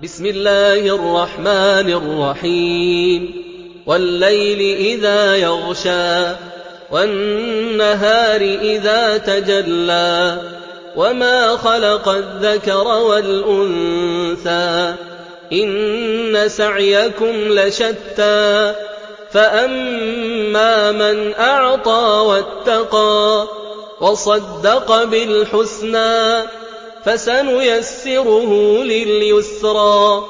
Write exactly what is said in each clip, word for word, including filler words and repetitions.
بسم الله الرحمن الرحيم والليل إذا يغشى والنهار إذا تجلى وما خلق الذكر والأنثى إن سعيكم لشتى فأما من أعطى واتقى وصدق بالحسنى فسنيسره لليسرى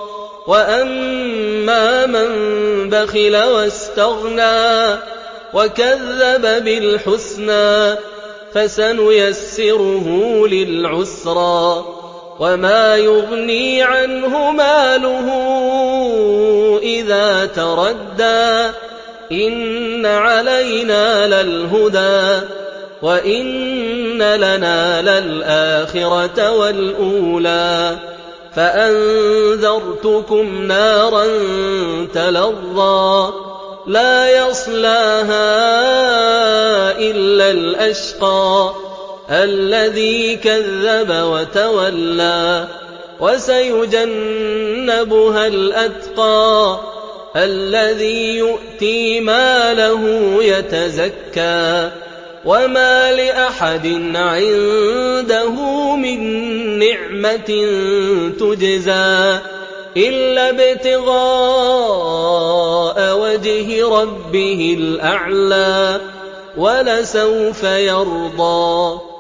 وأما من بخل واستغنى وكذب بالحسنى فسنيسره للعسرى وما يغني عنه ماله إذا تردى إن علينا للهدى وإن لنا للآخرة والأولى فأنذرتكم نارا تلظى لا يصلاها إلا الأشقى الذي كذب وتولى وسيجنبها الأتقى الذي يؤتي ماله يتزكى وما لأحد عنده من نعمة تجزى إلا ابتغاء وجه ربه الأعلى ولسوف يرضى.